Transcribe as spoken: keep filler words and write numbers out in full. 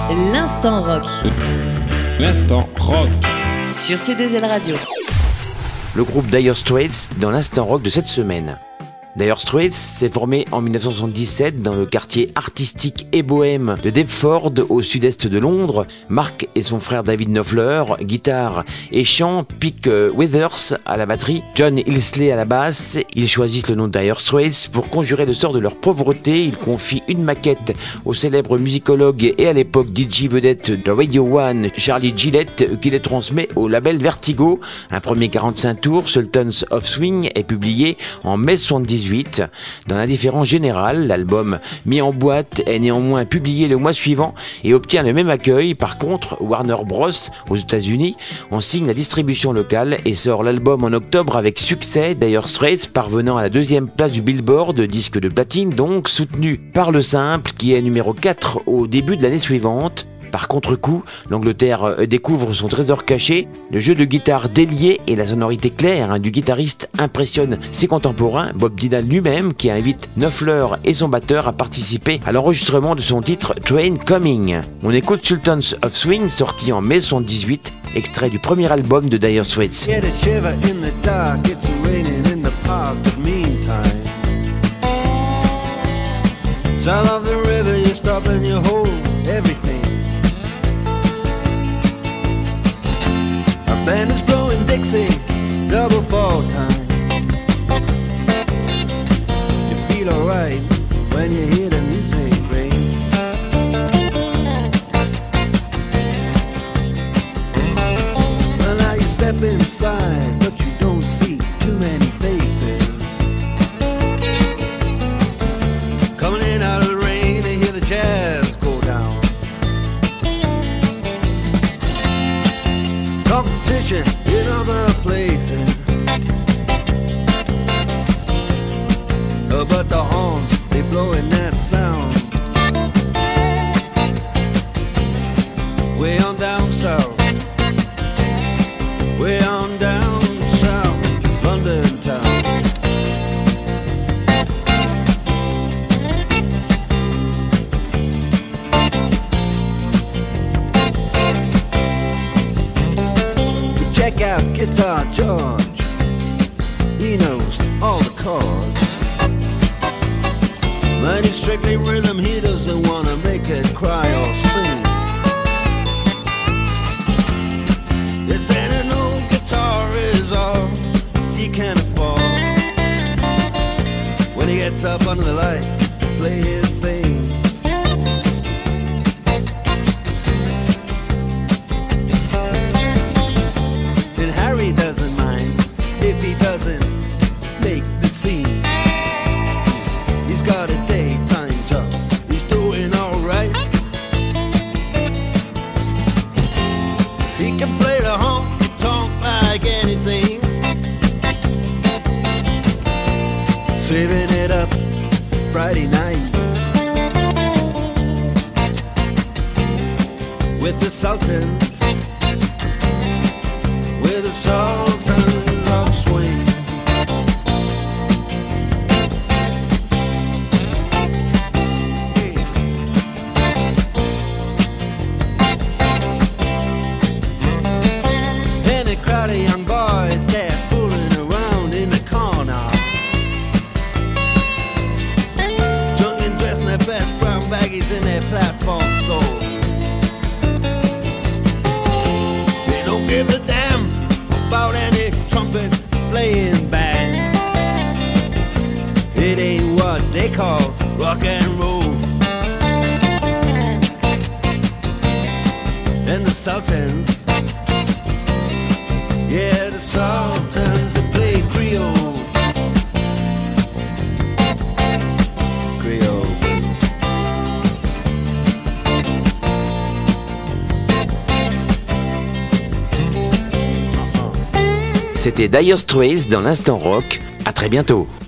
L'instant rock. L'instant rock. Sur C deux L Radio. Le groupe Dire Straits dans l'instant rock de cette semaine. Dire Straits s'est formé en dix-neuf cent soixante-dix-sept dans le quartier artistique et bohème de Deptford au sud-est de Londres. Mark et son frère David Knopfler, guitare et chant, Pete Withers à la batterie, John Illsley à la basse. Ils choisissent le nom de Dire Straits pour conjurer le sort de leur pauvreté. Ils confient une maquette au célèbre musicologue et à l'époque D J vedette de Radio One, Charlie Gillette, qui les transmet au label Vertigo. Un premier quarante-cinq tours, Sultans of Swing, est publié en mai soixante-dix-huit. Dans l'indifférence générale, l'album mis en boîte est néanmoins publié le mois suivant et obtient le même accueil. Par contre, Warner Bros. Aux États-Unis en signe la distribution locale et sort l'album en octobre avec succès. Dire Straits parvenant à la deuxième place du Billboard, disque de platine donc, soutenu par le simple qui est numéro quatre au début de l'année suivante. Par contre-coup, l'Angleterre découvre son trésor caché. Le jeu de guitare délié et la sonorité claire hein, du guitariste impressionnent ses contemporains, Bob Dylan lui-même, qui invite Knopfler et son batteur à participer à l'enregistrement de son titre Train Coming. On écoute Sultans of Swing, sorti en mai soixante-dix-huit, extrait du premier album de Dire Straits. Band is blowing Dixie, double fall time. You feel alright when you hear the music ring. Well, now you step inside, but you don't see too many faces. Coming in out of the rain and hear the jazz go down. Competition in other places, uh, but the horns, they blowing that sound. Way on down south, way on down south, London town. Check out Guitar George, he knows all the chords. But he's strictly rhythm, he doesn't wanna make it cry or sing. If then an old guitar is all he can afford, when he gets up under the lights to play his thing, he doesn't mind if he doesn't make the scene. He's got a daytime job, he's doing alright. He can play the honky tonk like anything, saving it up Friday night with the Sultans, with the Sultans of Swing. And a crowd of young boys, they're fooling around in the corner, drunk and dressed in their best brown baggies in their platform soles. They don't give a damn about any trumpet playing band. It ain't what they call rock and roll. And the Sultans, yeah, the Sultans, they play Creole. Creole. C'était Dire Straits dans l'instant rock. À très bientôt.